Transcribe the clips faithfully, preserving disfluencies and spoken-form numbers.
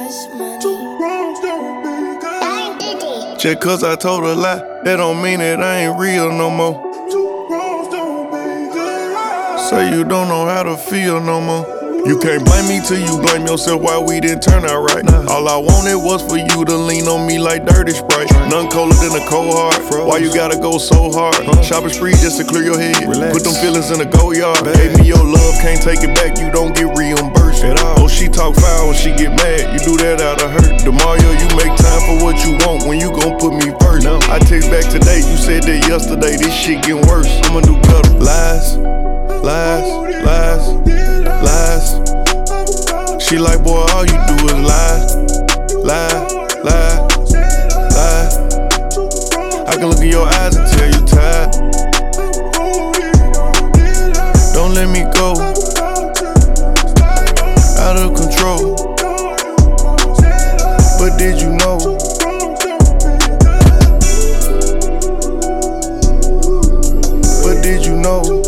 Just cause I told a lie, that don't mean that I ain't real no more. Say you don't know how to feel no more. You can't blame me till you blame yourself why we didn't turn out right. All I wanted was for you to lean on me like dirty Sprite. None colder than a cold heart. Why you gotta go so hard? Shopping spree just to clear your head. Put them feelings in the go yard. Gave me your love, can't take it back, you don't get reimbursed at all. Oh, she talk foul when she get mad, you do that out of hurt. Demario, you make time for what you want when you gon' put me first. I text back today, you said that yesterday, this shit getting worse. I'ma do better. Lies, lies, lies, lies. She like, boy, all you do is lie, lie, lie, lie. I can look in your eyes and tell you tired. Don't let me go, out of control. But did you know? But did you know?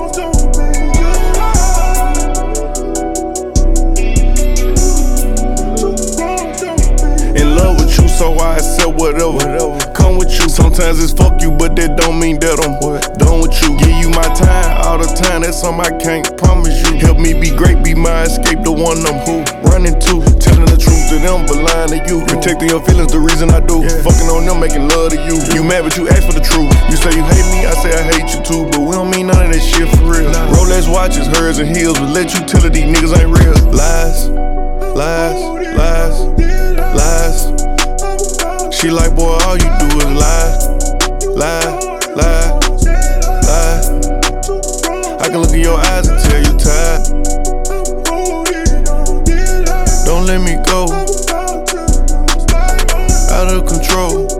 So I accept whatever, whatever come with you. Sometimes it's fuck you, but that don't mean that I'm what? done with you. Give you my time all the time, that's something I can't promise you. Help me be great, be my escape, the one I'm who running to. Telling the truth to them, but lying to you. Protecting your feelings, the reason I do. Yeah. Fucking on them, making love to you. You mad, but you ask for the truth. You say you hate me, I say I hate you too. But we don't mean none of that shit for real. Nah. Rolex watches, hers and heels, but let you tell her these niggas ain't real. Lies, lies, lies, lies. She like, boy, all you do is lie, lie, lie, lie. I can look in your eyes and tell you tired. Don't let me go, out of control.